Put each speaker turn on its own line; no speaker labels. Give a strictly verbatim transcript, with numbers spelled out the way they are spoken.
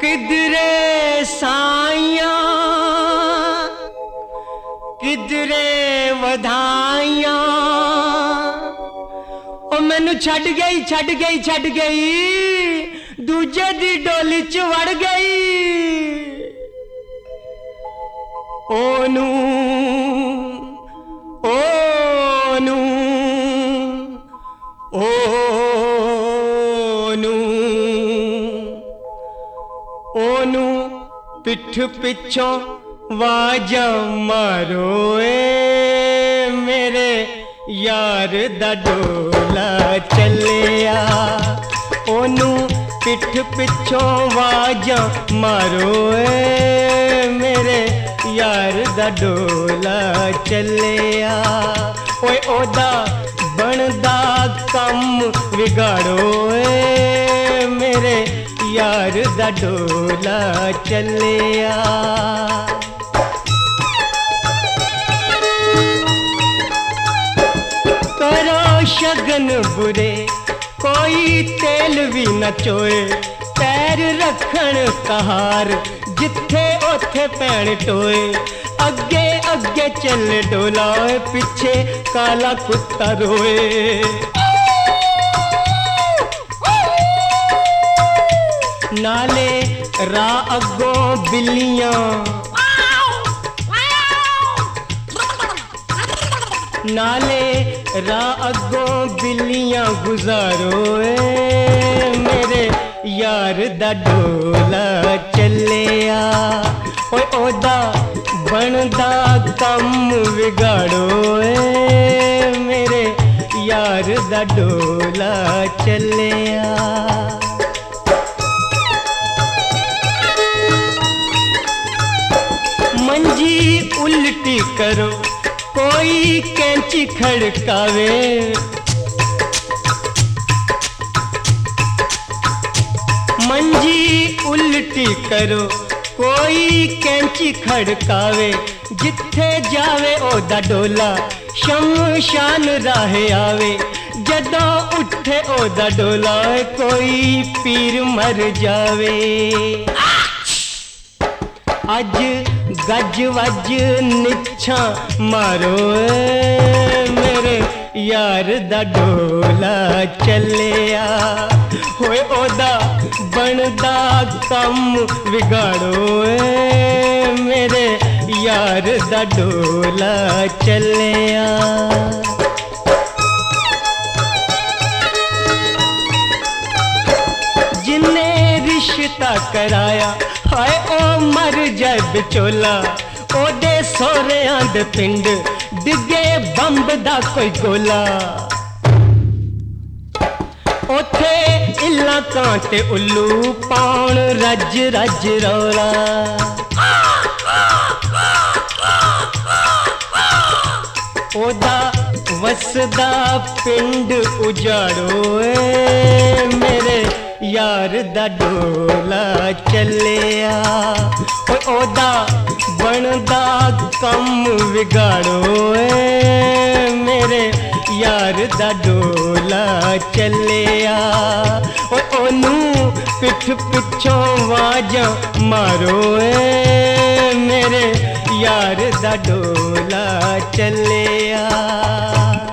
किधरे साइयां किधरे वधाइयां ओ मैनू छड़ गई छड़ गई छड़ गई दूजे दी डोली च वड़ गई ओनू ओनू ओनू ओनू पिठ पिछों वाजा मारो ए मेरे यार दा डोला चलिया ओनू पिठ पिछों वाजा मारो ए मेरे यार दा डोला चलिया ओए ओदा बनदा कम विगाड़ो ए मेरे यार दा डोला चलिया करो शगन बुरे कोई तेल भी न चोए पैर रखन कहार जिथे ओथे पैण टोए अगे अगे चल डोला पिछे काला कुत्ता रोए नाले राह अगों बिल्लियां नाले राह अगों बिल्लियां गुजारो ए मेरे यार दा डोला चलिया ओए ओदा बनदा कम विगाड़ो ए मेरे यार दा डोला चलिया मंजी उल्टी करो कोई कैंची खड़कावे मंजी उल्टी करो कोई कैंची खड़कावे जिथे जावे ओदा डोला शमशान राह आवे जदों उठे ओदा डोला कोई पीर मर जावे अज गज वज निछा मारो मेरे यार दा डोला चलिया होए ओदा बनदा कम विगाड़ो मेरे यार दा डोला चलिया जिन्ने रिश्ता कराया हाय ओ मर जाए बिचोला ओदे सोहरियां दे पिंड डिगे बंब दा कोई गोला ओथे इल्ला कांटे उल्लू पाउण रज रज रौला ओदा वसदा पिंड उजाड़ो ए मेरे यार दा डोला चलिया ओदा बनदा कम विगाड़ो ए मेरे यार दा डोला चलिया ओनू पिठ पिछों वाजा मारो ए मेरे यार दा डोला चलिया।